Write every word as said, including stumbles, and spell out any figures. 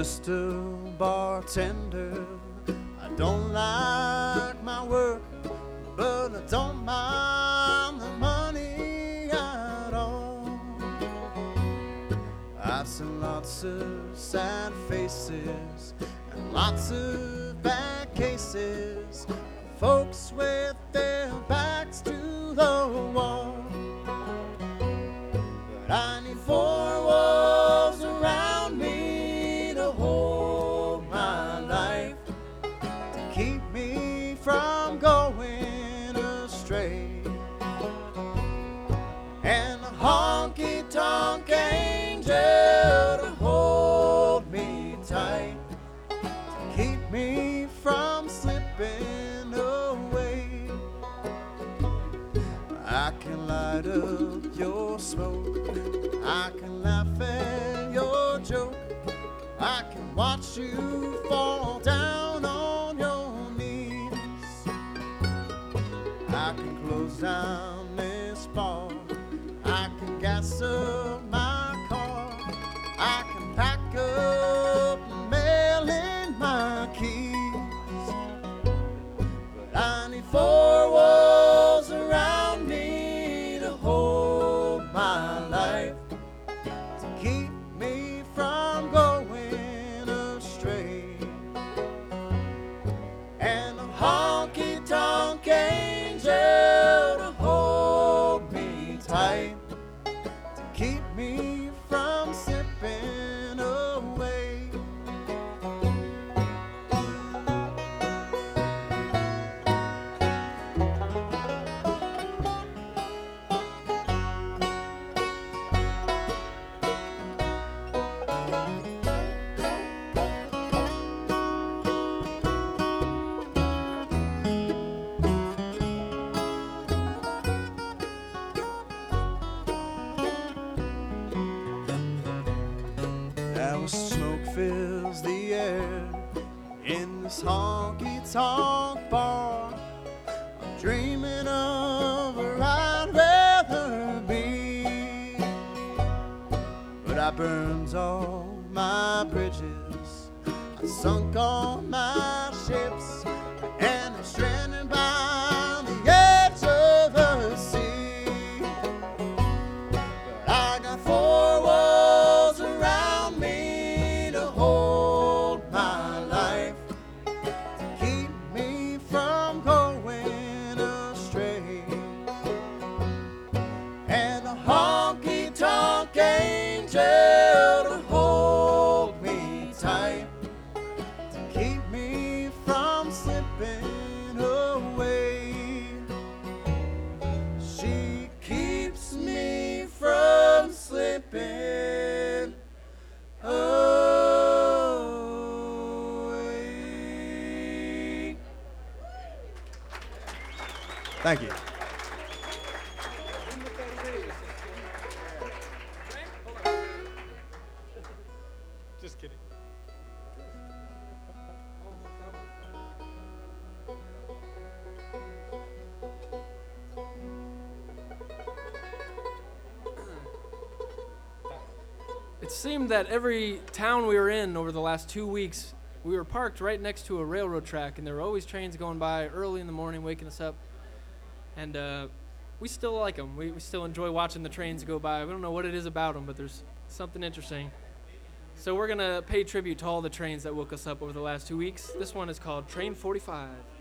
just a bartender. I don't like my work, but I don't mind the money at all. I've seen lots of sad faces and lots of bad cases, folks with their backs to the wall. But I need four walls around me to hold my life, to keep me from going astray, and a honky-tonk angel to hold me tight, to keep me from slipping away. I can light up your smoke, I can laugh at your joke, I can watch you fall down on your knees. I can close down this bar, I can gas up my car, I can pack up and mail in my keys. But I need four walls around me to hold my life, to keep me from going astray, and a honky-tonk angel to hold me tight, to keep me from slipping away. Now smoke fills the air in this honky-tonk bar. I'm dreaming of where I'd rather be, but I burned all my bridges, I sunk all my ships, and I'm stranded by the edge of the sea. But I got four walls around me to hold my life, to keep me from going astray, and a honky-tonk angel to hold me tight, to keep me from slipping away. She keeps me from slipping away. Thank you. Just kidding. It seemed that every town we were in over the last two weeks, we were parked right next to a railroad track, and there were always trains going by early in the morning, waking us up. And uh, we still like them. We, we still enjoy watching the trains go by. We don't know what it is about them, but there's something interesting. So we're going to pay tribute to all the trains that woke us up over the last two weeks. This one is called Train forty-five.